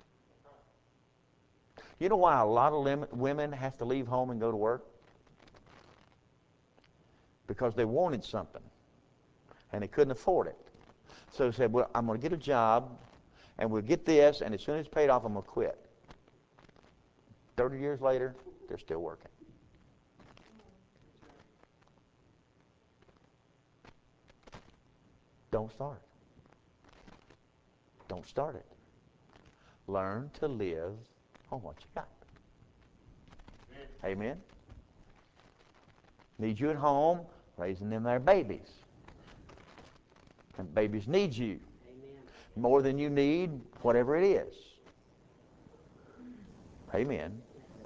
A: You know why a lot of women have to leave home and go to work? Because they wanted something, and they couldn't afford it. So they said, well, I'm going to get a job, and we'll get this, and as soon as it's paid off, I'm going to quit. 30 years later, they're still working. Don't start. Don't start it. Learn to live on what you got. Amen? Need you at home, raising them their babies. And babies need you. Amen. More than you need, whatever it is. Amen.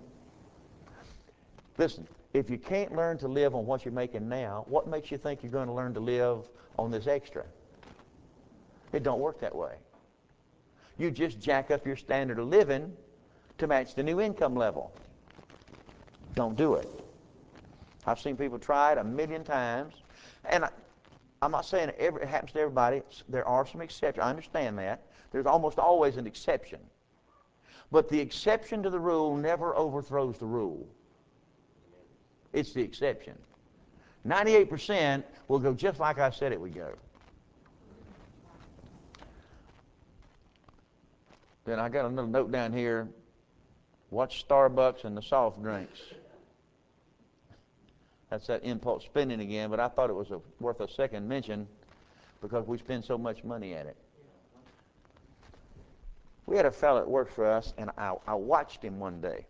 A: Listen, if you can't learn to live on what you're making now, what makes you think you're going to learn to live on this extra? It don't work that way. You just jack up your standard of living to match the new income level. Don't do it. I've seen people try it 1,000,000 times, and I'm not saying it happens to everybody. There are some exceptions. I understand that. There's almost always an exception. But the exception to the rule never overthrows the rule. It's the exception. 98% will go just like I said it would go. Then I got a little note down here. Watch Starbucks and the soft drinks. That's that impulse spending again, but I thought it was worth a second mention because we spend so much money at it. We had a fellow that worked for us, and I watched him one day.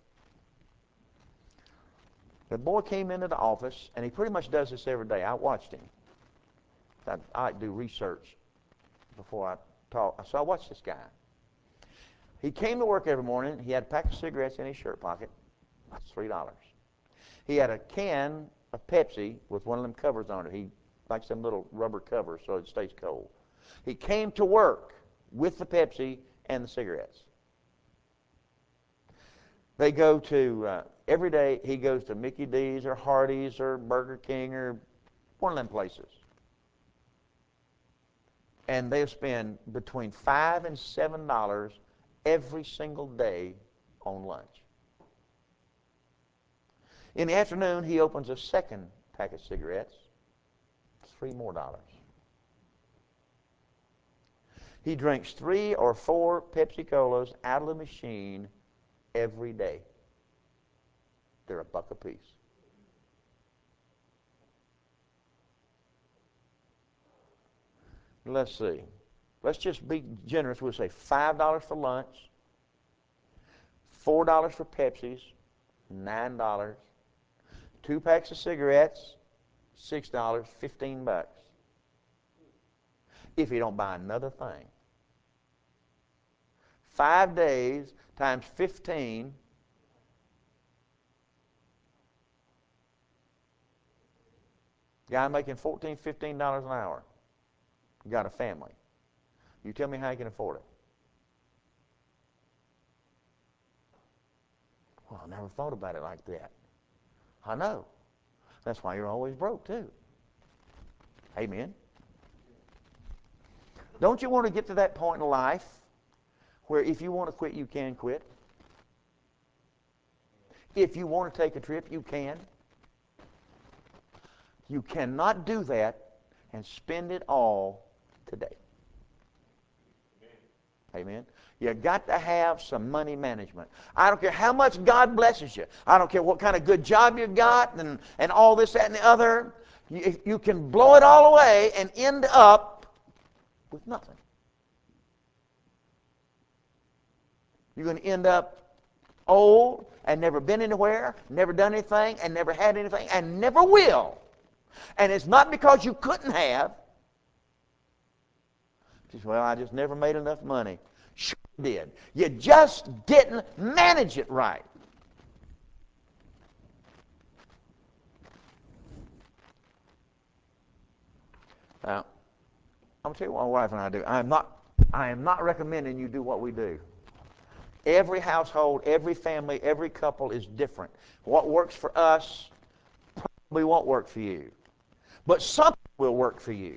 A: The boy came into the office, and he pretty much does this every day. I watched him. I do research before I talk. So I watched this guy. He came to work every morning. He had a pack of cigarettes in his shirt pocket. That's $3. He had a can of Pepsi with one of them covers on it. He likes some little rubber covers so it stays cold. He came to work with the Pepsi and the cigarettes. They go to, every day he goes to Mickey D's or Hardee's or Burger King or one of them places. And they'll spend between $5 and $7 every single day on lunch. In the afternoon, he opens a second pack of cigarettes, $3 more. He drinks 3 or 4 Pepsi Colas out of the machine every day. They're $1 apiece. Let's see. Let's just be generous. We'll say $5 for lunch, $4 for Pepsis, $9. 2 packs of cigarettes, $6, $15. If you don't buy another thing. 5 days times 15. Guy making $14, $15 an hour. You got a family. You tell me how you can afford it. Well, I never thought about it like that. I know. That's why you're always broke, too. Amen. Don't you want to get to that point in life where if you want to quit, you can quit? If you want to take a trip, you can. You cannot do that and spend it all today. Amen. You got to have some money management. I don't care how much God blesses you. I don't care what kind of good job you got and all this, that, and the other. You can blow it all away and end up with nothing. You're going to end up old and never been anywhere, never done anything, and never had anything, and never will. And it's not because you couldn't have. Just, well, I just never made enough money. Sure you did. You just didn't manage it right. Now, I'm going to tell you what my wife and I do. I am not recommending you do what we do. Every household, every family, every couple is different. What works for us probably won't work for you. But something will work for you.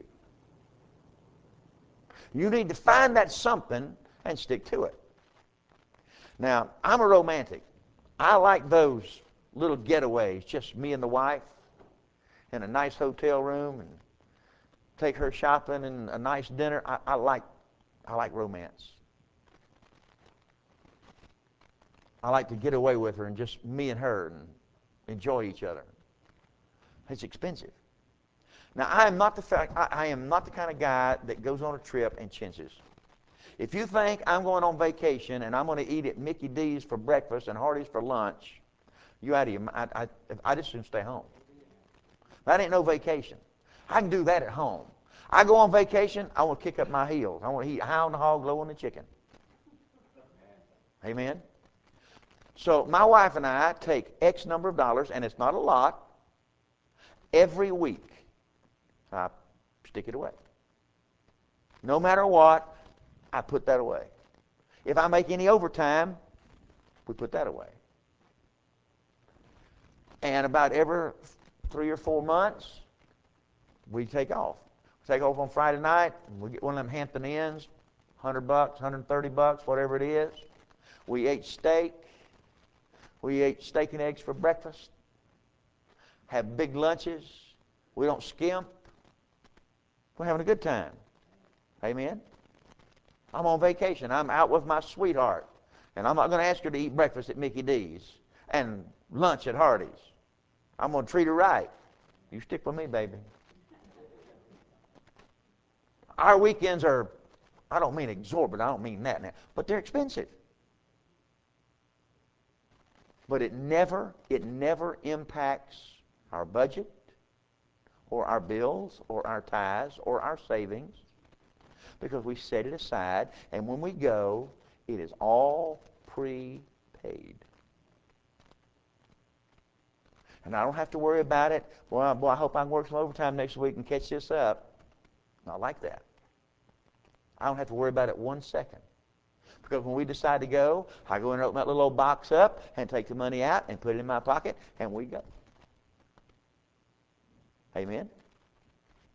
A: You need to find that something and stick to it. Now, I'm a romantic. I like those little getaways, just me and the wife in a nice hotel room and take her shopping and a nice dinner. I like romance. I like to get away with her and just me and her and enjoy each other. It's expensive. Now, I am not the kind of guy that goes on a trip and chinches. If you think I'm going on vacation and I'm going to eat at Mickey D's for breakfast and Hardee's for lunch, you out of your mind. I just soon stay home. That ain't no vacation. I can do that at home. I go on vacation, I want to kick up my heels. I want to eat high on the hog, low on the chicken. Amen? So my wife and I take X number of dollars, and it's not a lot, every week. I stick it away. No matter what, I put that away. If I make any overtime, we put that away. And about every 3 or 4 months, we take off. We take off on Friday night, and we get one of them Hampton Inns, $100, $130, whatever it is. We ate steak. We ate steak and eggs for breakfast. Have big lunches. We don't skimp. We're having a good time. Amen? I'm on vacation. I'm out with my sweetheart. And I'm not going to ask her to eat breakfast at Mickey D's and lunch at Hardee's. I'm going to treat her right. You stick with me, baby. Our weekends are, I don't mean exorbitant, I don't mean that now, but they're expensive. But it never impacts our budget or our bills or our tithes or our savings because we set it aside, and when we go, it is all prepaid. And I don't have to worry about it. Well, boy, I hope I can work some overtime next week and catch this up. Not like that. I don't have to worry about it 1 second. Because when we decide to go, I go and open that little old box up and take the money out and put it in my pocket, and we go. Amen?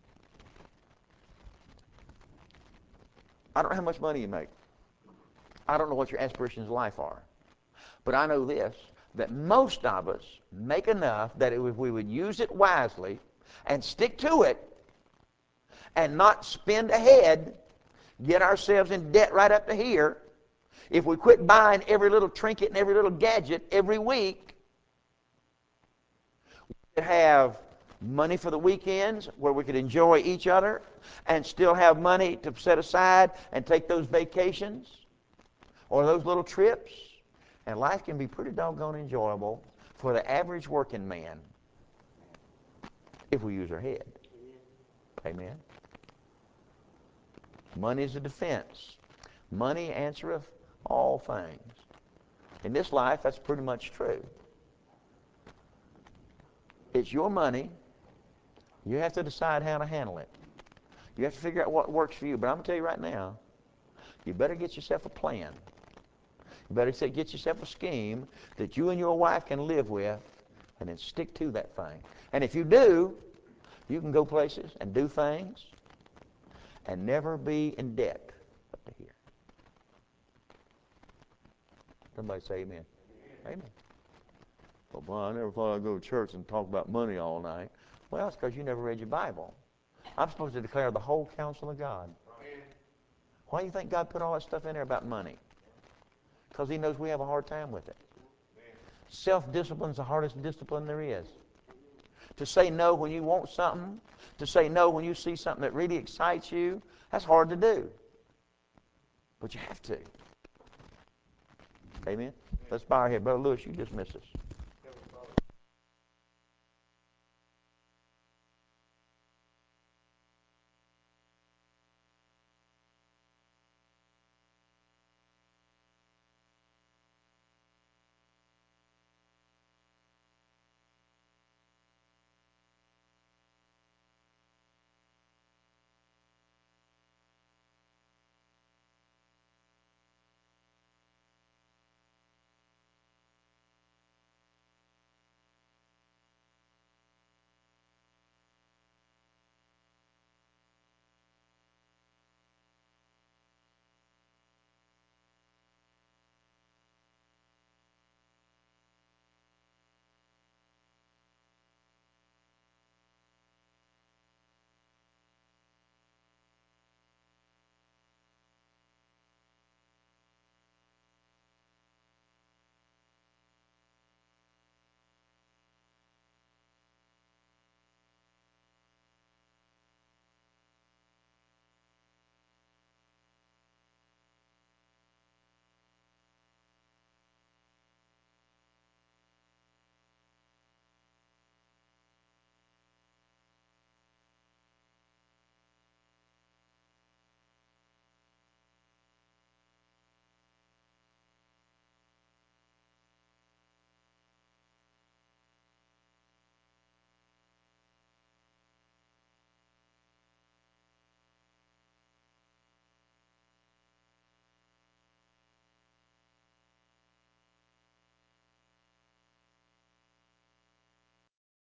A: I don't know how much money you make. I don't know what your aspirations in life are. But I know this, that most of us make enough that if we would use it wisely and stick to it and not spend ahead, get ourselves in debt right up to here, if we quit buying every little trinket and every little gadget every week, we could have money for the weekends where we could enjoy each other and still have money to set aside and take those vacations or those little trips. And life can be pretty doggone enjoyable for the average working man if we use our head. Amen. Money is a defense. Money answereth all things. In this life, that's pretty much true. It's your money. You have to decide how to handle it. You have to figure out what works for you. But I'm going to tell you right now, you better get yourself a plan. You better get yourself a scheme that you and your wife can live with and then stick to that thing. And if you do, you can go places and do things and never be in debt up to here. Somebody say amen. Amen. Well, boy, I never thought I'd go to church and talk about money all night. Well, it's because you never read your Bible. I'm supposed to declare the whole counsel of God. Why do you think God put all that stuff in there about money? Because He knows we have a hard time with it. Self-discipline is the hardest discipline there is. To say no when you want something, to say no when you see something that really excites you, that's hard to do. But you have to. Amen? Let's bow our head. Brother Lewis, you dismiss us.